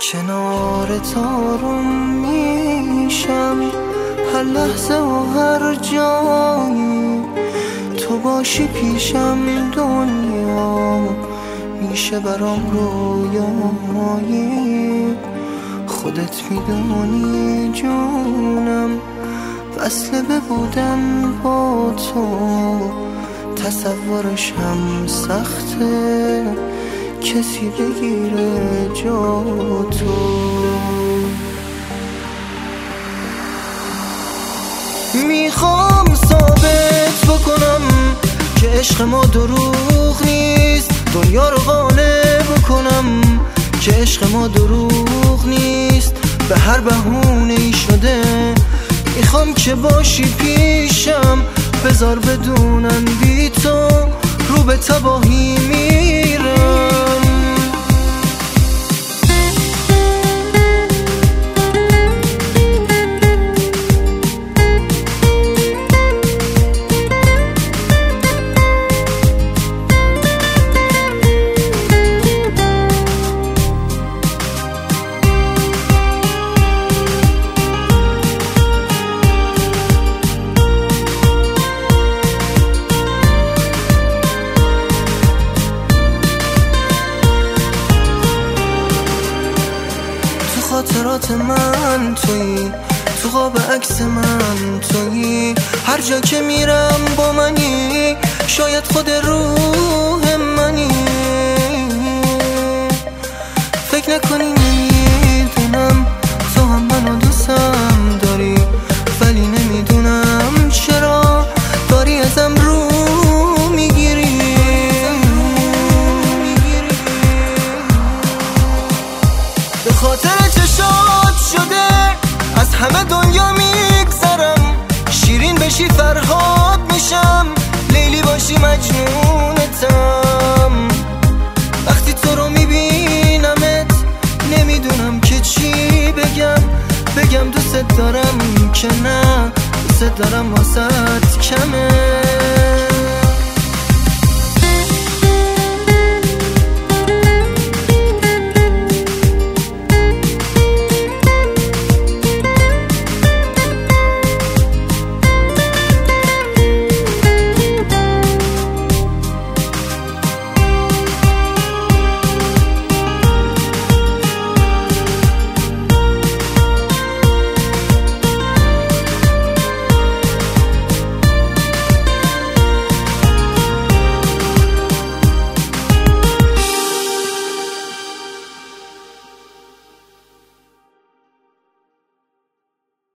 کنارت آروم میشم، هر لحظه و هر جایی تو باشی پیشم دنیا میشه برام رویایی. خودت میدونی جونم وصله بودن با تو، تصورش هم سخته کسی بگیره جا تو. میخوام ثابت بکنم که عشق ما دروغ نیست، دنیا رو قانع بکنم که عشق ما دروغ نیست. به هر بهونه‌ای شده میخوام که باشی پیشم، بذار بدونن بی تو رو به تباهی میرم. خاطرات من تویی، تو قاب عکس من تویی، هر جا که میرم با منی، شاید خود روح منی. فکر نکنی نمیدونم تو هم منو دوستم داری، ولی نمیدونم چرا داری ازم رو میگیری. به خاطر چشات شده از همه دنیا میگذرم، شیرین بشی فرهاد میشم، لیلی باشی مجنونتم. وقتی تو رو میبینمت نمیدونم که چی بگم دوست دارم که نه دوست دارم واسه